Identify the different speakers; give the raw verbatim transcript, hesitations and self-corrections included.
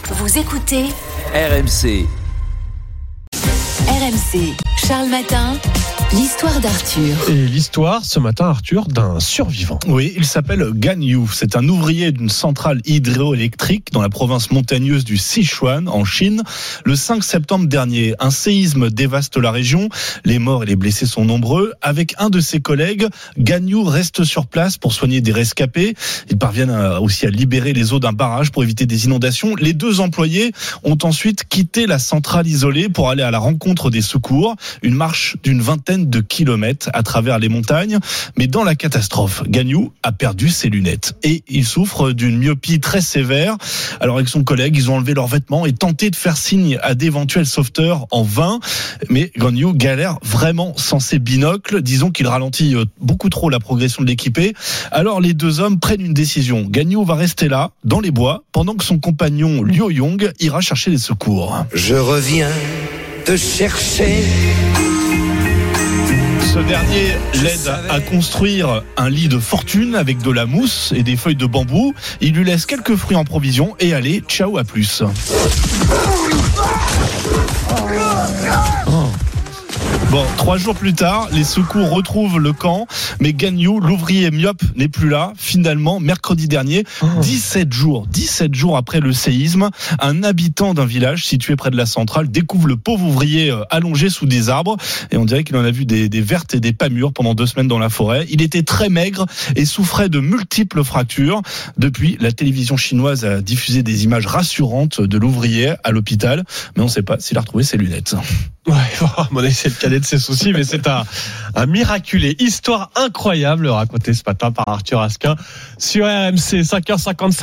Speaker 1: Vous écoutez
Speaker 2: R M C.
Speaker 1: R M C, Charles Matin, l'histoire d'Arthur.
Speaker 3: Et l'histoire, ce matin, Arthur, d'un survivant.
Speaker 4: Oui, il s'appelle Gan Yu. C'est un ouvrier d'une centrale hydroélectrique dans la province montagneuse du Sichuan, en Chine. Le cinq septembre dernier, un séisme dévaste la région. Les morts et les blessés sont nombreux. Avec un de ses collègues, Gan Yu reste sur place pour soigner des rescapés. Ils parviennent aussi à libérer les eaux d'un barrage pour éviter des inondations. Les deux employés ont ensuite quitté la centrale isolée pour aller à la rencontre des secours. Une marche d'une vingtaine de kilomètres à travers les montagnes. Mais dans la catastrophe, Gan Yu a perdu ses lunettes et il souffre d'une myopie très sévère. Alors avec son collègue, ils ont enlevé leurs vêtements et tenté de faire signe à d'éventuels sauveteurs en vain. Mais Gan Yu galère vraiment sans ses binocles. Disons qu'il ralentit beaucoup trop la progression de l'équipée. Alors les deux hommes prennent une décision. Gan Yu va rester là, dans les bois, pendant que son compagnon Liu Yong ira chercher les secours.
Speaker 5: Je reviens te chercher.
Speaker 4: Ce dernier l'aide à construire un lit de fortune avec de la mousse et des feuilles de bambou. Il lui laisse quelques fruits en provision et allez, ciao, à plus. Oh. Bon, trois jours plus tard, les secours retrouvent le camp, mais Gan Yu, l'ouvrier myope, n'est plus là. Finalement, mercredi dernier, dix-sept jours, dix-sept jours après le séisme, un habitant d'un village situé près de la centrale découvre le pauvre ouvrier allongé sous des arbres, et on dirait qu'il en a vu des, des vertes et des pas mûres pendant deux semaines dans la forêt. Il était très maigre et souffrait de multiples fractures. Depuis, la télévision chinoise a diffusé des images rassurantes de l'ouvrier à l'hôpital, mais on ne sait pas s'il a retrouvé ses lunettes.
Speaker 3: Ouais, à mon avis, c'est le cadet de ses soucis, mais c'est un, un miraculé. Histoire incroyable racontée ce matin par Arthur Asquin sur R M C, cinq heures cinquante-sept.